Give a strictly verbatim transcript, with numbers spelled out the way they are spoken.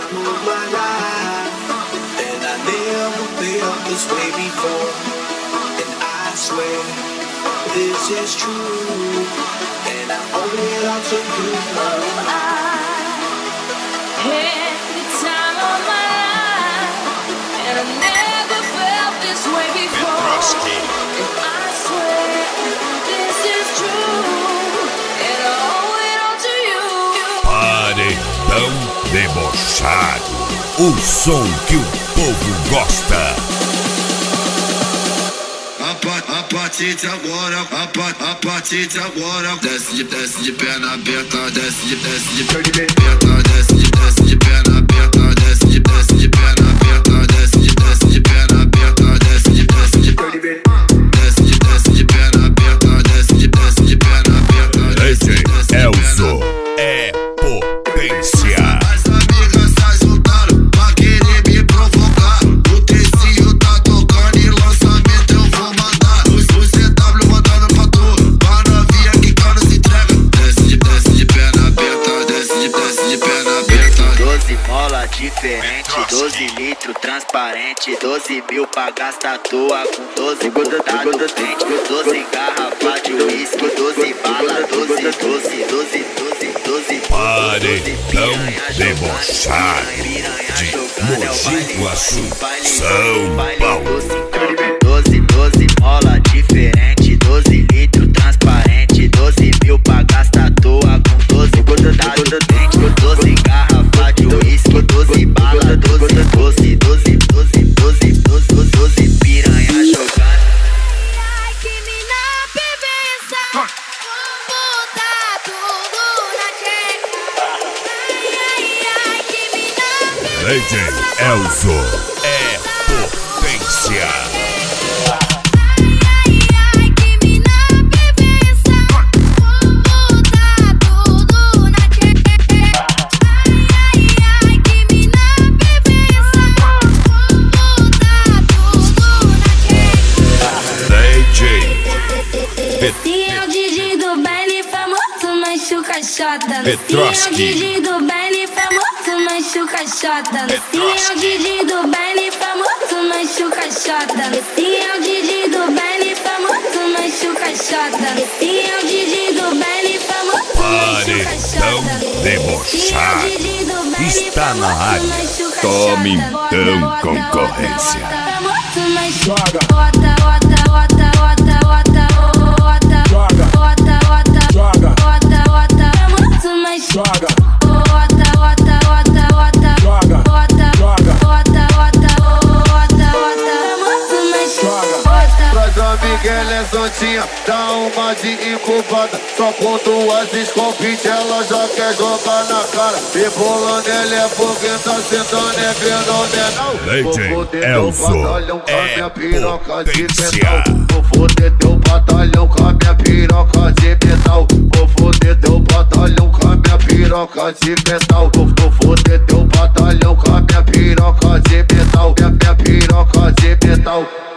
move my life, and I never felt this way before. And I swear this is true, and I owe it all to you. Oh, I had the time of my life, and I never felt this way before. And I swear this is true, and I owe it all to you. Paredão debochado, o som que o povo gosta. A partir de agora, a, pa, a partir de agora, desce de, desce de perna aberta, desce de, desce de perna aberta, desce de, desce de perna aberta, desce de, desce de perna aberta, desce de, desce de perna aberta, desce de, desce de perna aberta, desce de, desce de perna aberta, desce de, desce de perna aberta. D J Elzo é potência. As amigas se juntaram pra querer me provocar. O trecinho tá tocando e lançamento eu vou mandar. O C W mandando pra tu, pra novinha que cara se entrega. Desce de, desce de perna aberta, desce de, desce de perna aberta. doze mola diferente, doze litros transparente, doze mil pra gastar à toa com doze botado dente, doze garrafa de uísque, doze bala, doze, doze, doze, doze, doze. Paredão debochado de Mogi Guaçu, São Paulo. doze, doze mola diferente, doze litros transparente, doze mil pra gastar à toa com doze botado dente, doze garrafa de uísque, doze bala, doze, doze, doze, doze, doze, doze, doze piranha jogando. Ai, que mina bebeça, vou botar tudo na queca. Ai, ai, ai, que mina D J Elzo é potência. Ai, ai, que mina bebeça, vou botar tudo na queca. Ai, ai, que mina bebeça, vou botar tudo na queca. D J Esse é o D J do baile famoso, machuca chota. Petrovski. Esse é o D J do baile famoso, machuca chota. Esse é o D J do baile famoso, machuca chota. Esse é o D J do baile famoso, machuca chota. Esse é o D J do baile famoso, machuca Paredão chota. debochado está na área. Tome então concorrência. Joga. Bota, bota, bota, bota, bota, bota, joga. Bota, bota, joga. Bota, bota, famoso, mas joga. Bota, bota, bota, bota, joga. Bota, joga. Bota, bota, bota, bota, famoso, mas joga. Traz a Miguel é santinha, dá uma de incubada. Só com duas escopite ela já quer jogar na cara. Rebolando ele é porque tá sentando é fenomenal. D J Elzo é potência. Vou foder teu batalhão com a minha piroca de metal. Vou foder teu batalhão com a minha piroca de metal. Vou, vou foder teu batalhão com a minha piroca de metal. Minha, minha piroca de metal.